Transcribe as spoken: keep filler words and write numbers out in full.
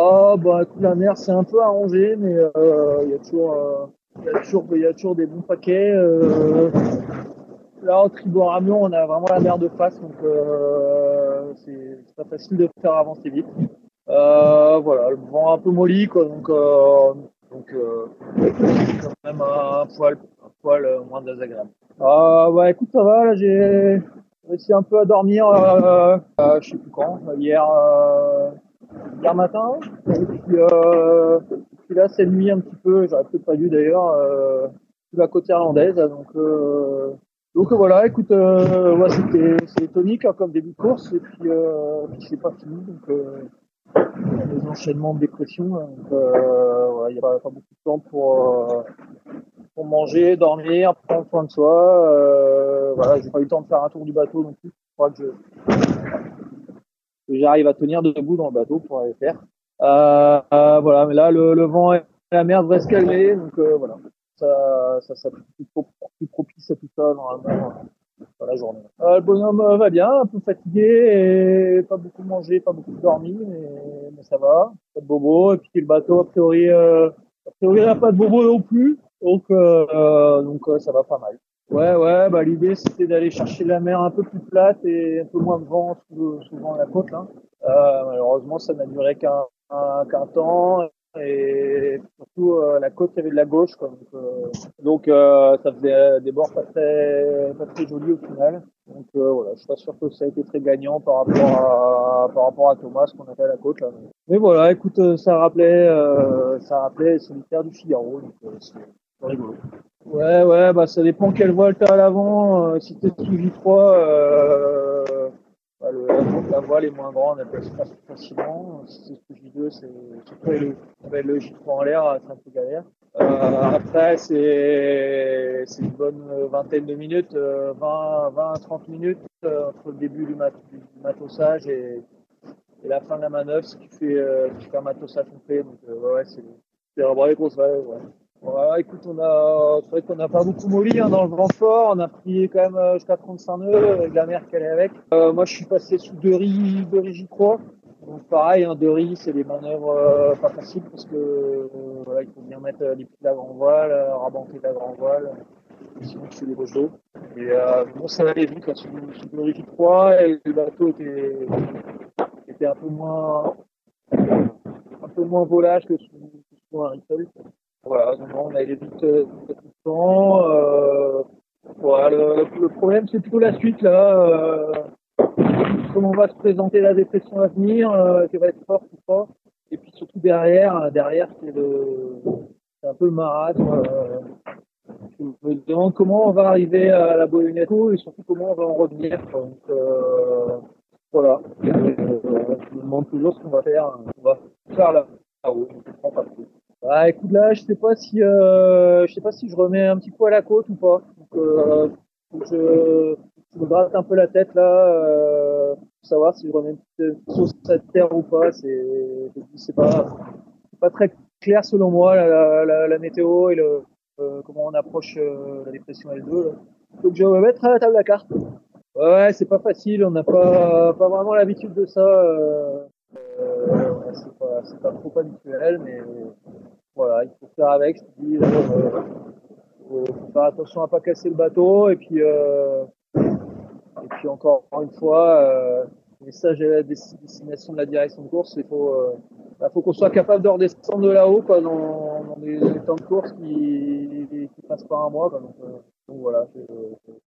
Ah, bah, écoute, la mer, c'est un peu arrangé, mais euh, il y a toujours, euh, il y a toujours, il y a toujours des bons paquets. Euh, là, au tribord Amiens, on a vraiment la mer de face, donc euh, c'est c'est pas facile de faire avancer vite. Euh, voilà, le vent un peu molly, quoi, donc, euh, donc euh, c'est quand même un poil, un poil euh, moins désagréable. Ah, bah, écoute, ça va, là, j'ai réussi un peu à dormir, euh, euh, je sais plus quand, hier, euh, hier matin. Et puis, euh, puis là, c'est nuit un petit peu, j'aurais peut-être pas dû d'ailleurs, euh, sur la côte irlandaise. Donc, euh, donc voilà, écoute, euh, ouais, c'était c'est tonique hein, comme début de course, et puis, euh, puis c'est pas fini. Donc, euh, les enchaînements de dépression. Hein, donc, euh, voilà, il n'y a pas, pas beaucoup de temps pour, euh, pour manger, dormir, prendre soin de soi. Euh, voilà, j'ai pas eu le temps de faire un tour du bateau non plus. Je crois que je, que j'arrive à tenir debout dans le bateau pour aller faire. Euh, euh, voilà, mais là, le, le vent et la mer devraient se calmer, donc euh, voilà, ça, ça, ça plus, plus propice à tout ça normalement dans la journée. Euh, le bonhomme euh, va bien, un peu fatigué, et pas beaucoup mangé, pas beaucoup dormi, mais, mais ça va, pas de bobo. Et puis le bateau, a priori, euh, a priori, il n'y a pas de bobo non plus, donc euh, donc euh, ça va pas mal. Ouais, ouais, bah l'idée c'était d'aller chercher la mer un peu plus plate et un peu moins de vent sous, souvent la côte là. Euh, malheureusement, ça n'a duré qu'un qu'un temps et surtout euh, la côte il y avait de la gauche quoi. Donc, euh, donc euh, ça faisait des bords pas très pas très jolis au final. Donc euh, voilà, je suis pas sûr que ça a été très gagnant par rapport à par rapport à Thomas qu'on a fait à la côte là. Mais voilà, écoute, euh, ça rappelait euh, ça rappelait Solitaire du Figaro, donc euh, c'est rigolo. Ouais, ouais, bah ça dépend quelle voile t'as à l'avant. Euh, si t'es sous J trois, euh, bah, le, la voile est moins grande, elle passe pas facilement. Si c'est sous J deux, c'est surtout avec le, avec le J trois en l'air, c'est un peu galère. Euh, après, c'est c'est une bonne vingtaine de minutes, euh, vingt, vingt à trente minutes euh, entre le début du, mat, du matossage et, et la fin de la manœuvre, ce qui fait, euh, qui fait un matossage complet. Donc, euh, ouais, ouais, c'est c'est un vrai grosse valeur, ouais. Voilà, écoute, on a, c'est vrai qu'on n'a pas beaucoup molli hein, dans le vent fort. On a pris quand même euh, jusqu'à trente-cinq nœuds avec la mer qu'elle est avec. Euh, moi, je suis passé sous deux riz, deux riz J trois. Donc pareil, hein, deux riz, c'est des manœuvres euh, pas faciles parce que euh, voilà, il faut bien mettre euh, les pieds de la grand voile, euh, rabanter de la grand voile, sinon tu fais des roches d'eau. Et euh, bon, ça allait vite là, sous, sous deux riz J trois et le bateau était, était un peu moins, un peu moins volage que sous, sous un Ripple. Voilà, donc on a allé vite euh, tout le temps. Euh, voilà, le, le problème c'est plutôt la suite là. Euh, comment va se présenter la dépression à venir, euh, qui va être forte ou pas. Et puis surtout derrière, derrière c'est le, c'est un peu le marasme. Euh, je me demande comment on va arriver à la Boyuneto et surtout comment on va en revenir. Donc euh, voilà, euh, je me demande toujours ce qu'on va faire. On va faire là. Ah oui, je ne comprends pas trop. Bah écoute là, je sais pas si euh, je sais pas si je remets un petit coup à la côte ou pas. Donc euh, faut que je, je me gratte un peu la tête là, euh, pour savoir si je remets une petite sauce à terre ou pas. C'est c'est pas c'est pas très clair selon moi la, la, la météo et le euh, comment on approche euh, la dépression L deux. Là. Donc je vais me mettre à la table à carte. Ouais, c'est pas facile, on n'a pas pas vraiment l'habitude de ça. Euh, euh, ouais, c'est pas c'est pas trop habituel, mais voilà, il faut faire avec, je te dis, euh, faut, faut faire attention à pas casser le bateau et puis euh, et puis encore une fois, euh, le message à la destination de la direction de course, il faut euh, bah, faut qu'on soit capable de redescendre de là-haut quoi, dans, dans des, des temps de course qui qui passent pas un mois quoi, donc, euh, donc voilà, je, je,